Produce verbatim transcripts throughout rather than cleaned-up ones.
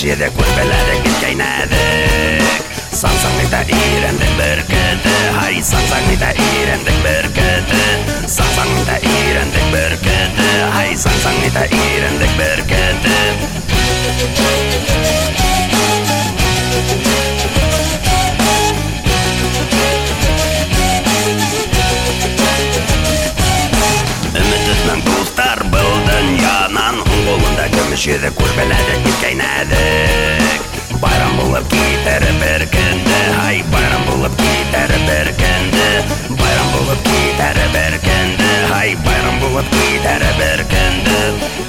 еді көрпеледік біткейнедік. Сансаң мейта ирендік бір кіті, хай сансаң мейта ирендік бір кіті. Сансаң мейта ирендік бір кіті, хай сансаң мейта ирендік бір кіті. Үмітітнің туыстар бұл дүнянан, қолында күміс еді көрпеледік біткейнедік. Bayram bulup gider bir gündü, hay bayram bulup gider bir gündü. Bayram bulup gider bir gündü, hay bayram bulup gider bir gündü.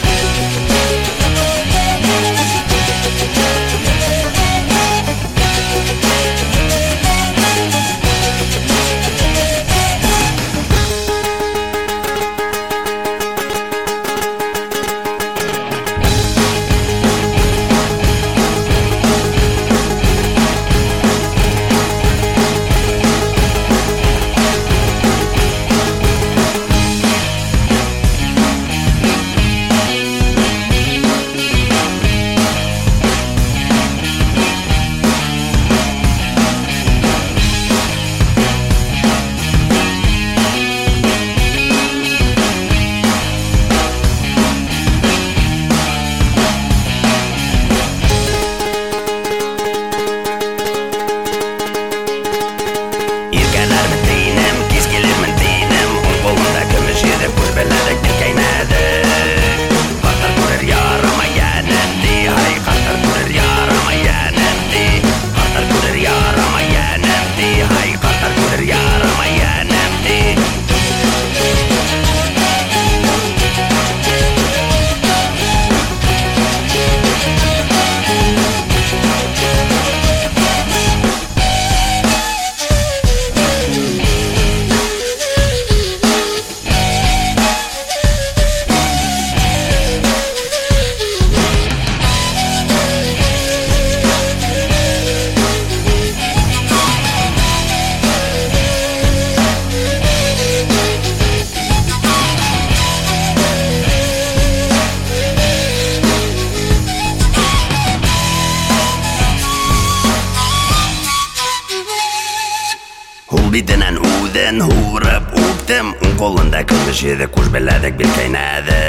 Bidenen uden hurap uktem, kolunda күміс еді көрпеледік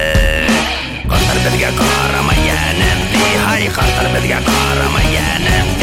біткейнедік. Қартар бізге қарама енемді, хай қартар бізге қарама енемді.